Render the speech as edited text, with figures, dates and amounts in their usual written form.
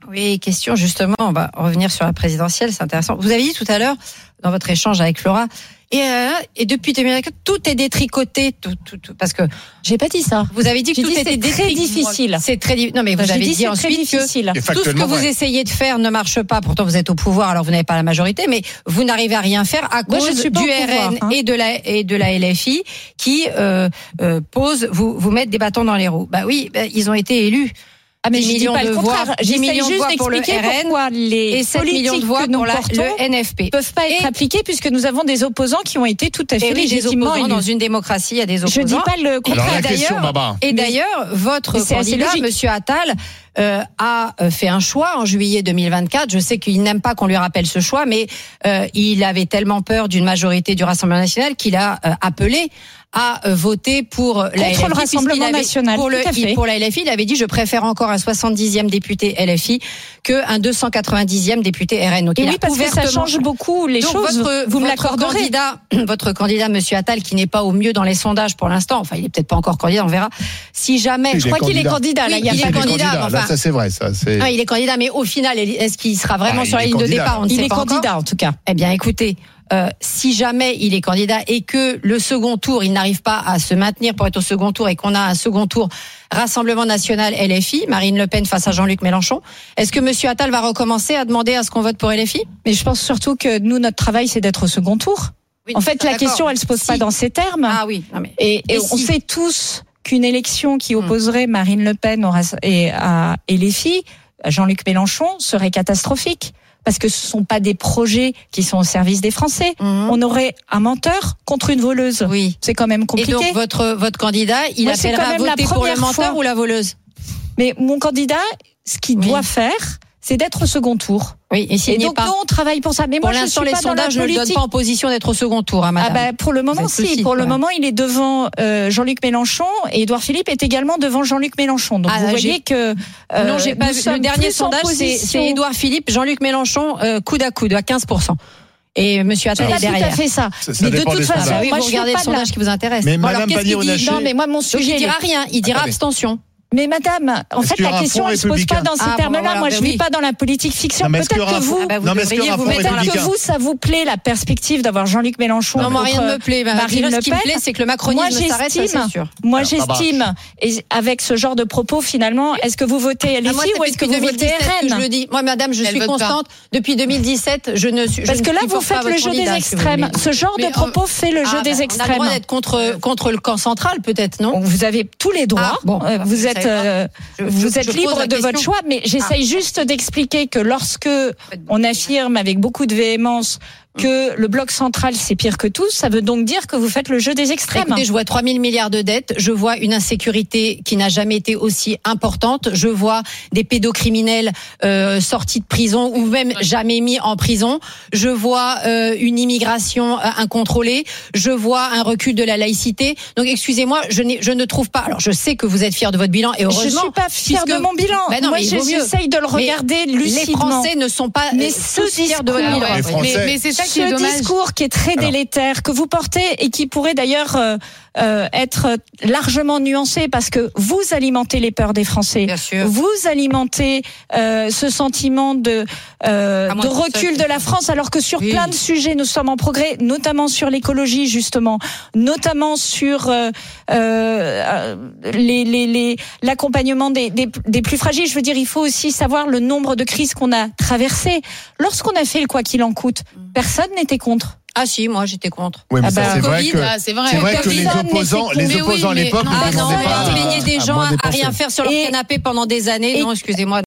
Oui, question justement, on va revenir sur la présidentielle, c'est intéressant. Vous avez dit tout à l'heure, dans votre échange avec Laura, et depuis 2024, tout est détricoté, tout, parce que j'ai pas dit ça. Vous avez dit que tout était très difficile. C'est très non, mais vous avez dit ensuite que tout ce que vous essayez de faire ne marche pas. Pourtant, vous êtes au pouvoir, alors vous n'avez pas la majorité, mais vous n'arrivez à rien faire à cause du RN et de la LFI qui vous mettent des bâtons dans les roues. Bah oui, ils ont été élus. Ah mais je dis pas le contraire. J'essaie juste d'expliquer pourquoi les 7 millions de voix pour le NFP peuvent pas être appliquées puisque nous avons des opposants qui ont été tout à fait légitimement élus. Dans une démocratie, il y a des opposants. Je dis pas le contraire. D'ailleurs, votre candidat, Monsieur Attal, a fait un choix en juillet 2024. Je sais qu'il n'aime pas qu'on lui rappelle ce choix, mais il avait tellement peur d'une majorité du Rassemblement national qu'il a appelé à voter pour la LFI. Contre le Rassemblement national. Pour la LFI, il avait dit je préfère encore un 70e député LFI qu'un 290e député RN. Donc, et oui, parce que ça change beaucoup les choses. Vous me l'accorderez. Votre candidat, Monsieur Attal, qui n'est pas au mieux dans les sondages pour l'instant, enfin, il est peut-être pas encore candidat, on verra. Si jamais, je crois qu'il est candidat. Là, il est candidat. Là, ça c'est vrai. Il est candidat, mais au final, est-ce qu'il sera vraiment sur la ligne de départ? On ne sait pas encore. Il est candidat, en tout cas. Eh bien, écoutez. Si jamais il est candidat et que le second tour, il n'arrive pas à se maintenir pour être au second tour et qu'on a un second tour Rassemblement national LFI, Marine Le Pen face à Jean-Luc Mélenchon, est-ce que Monsieur Attal va recommencer à demander à ce qu'on vote pour LFI? Mais je pense surtout que nous, notre travail, c'est d'être au second tour. Oui, en fait, la question, elle se pose pas dans ces termes. Ah oui. Non mais, et on sait tous qu'une élection qui opposerait Marine Le Pen à LFI, à Jean-Luc Mélenchon, serait catastrophique. Parce que ce sont pas des projets qui sont au service des Français. On aurait un menteur contre une voleuse. Oui. C'est quand même compliqué. Et donc votre candidat, il appellera à voter pour le menteur ou la voleuse? Mais mon candidat, ce qu'il doit faire, c'est d'être au second tour. Oui, et donc nous on travaille pour ça. Mais pour moi, l'instant, je suis les sondages ne le donnent pas en position d'être au second tour, hein, madame. Ah pour le moment, si. Pour le moment, il est devant Jean-Luc Mélenchon et Édouard Philippe est également devant Jean-Luc Mélenchon. Donc vous voyez que non, j'ai pas vu. Le dernier sondage, c'est Édouard Philippe, Jean-Luc Mélenchon, coude à coude, à 15%. Et Monsieur Attal est derrière. Tout à fait ça. Mais de toute façon, moi, vous regardez le sondage qui vous intéresse. Mais Madame Pannier-Runacher. Non, mais moi, mon sujet. Il dira rien. Il dira abstention. Mais madame, en fait, la question, elle se pose pas dans ces termes-là. Moi, je vis pas dans la politique fiction. Peut-être que vous, peut-être que vous, ça vous plaît, la perspective d'avoir Jean-Luc Mélenchon. Non, moi, rien ne me plaît. Marine Le Pen. Ce qui me plaît, c'est que le macronisme s'arrête, ça, c'est sûr. Moi, j'estime, et avec ce genre de propos, finalement, est-ce que vous votez LFI ou est-ce que vous votez RN? Je le dis. Moi, madame, je suis constante. Depuis 2017, je ne suis. Parce que là, vous faites le jeu des extrêmes. Ce genre de propos fait le jeu des extrêmes. On a le droit d'être contre le camp central, peut-être, non? Vous avez tous les droits. Vous êtes libre de votre choix, mais j'essaye juste d'expliquer que lorsque on affirme avec beaucoup de véhémence que le bloc central c'est pire que tout, ça veut donc dire que vous faites le jeu des extrêmes. Écoutez, je vois 3 000 milliards de dettes, je vois une insécurité qui n'a jamais été aussi importante, je vois des pédocriminels sortis de prison ou même jamais mis en prison, je vois une immigration incontrôlée, je vois un recul de la laïcité. Donc excusez-moi, je ne trouve pas. Alors je sais que vous êtes fiers de votre bilan et heureusement. Je suis pas fière de mon bilan. Non, moi j'essaye de le regarder lucidement. Les Français ne sont pas fiers de votre bilan. Mais c'est ça qui est dommage. Ce discours qui est très délétère, que vous portez et qui pourrait d'ailleurs être largement nuancé parce que vous alimentez les peurs des Français. Bien sûr. Vous alimentez ce sentiment de recul de la France alors que sur plein de sujets nous sommes en progrès, notamment sur l'écologie justement, notamment sur l'accompagnement des plus fragiles. Je veux dire, il faut aussi savoir le nombre de crises qu'on a traversées. Lorsqu'on a fait le quoi qu'il en coûte, personne n'était contre. Ah si, moi j'étais contre. Oui, mais c'est vrai que les opposants à l'époque ne demandaient pas. Vous plaignez des gens à rien faire sur leur canapé pendant des années. Non, excusez-moi.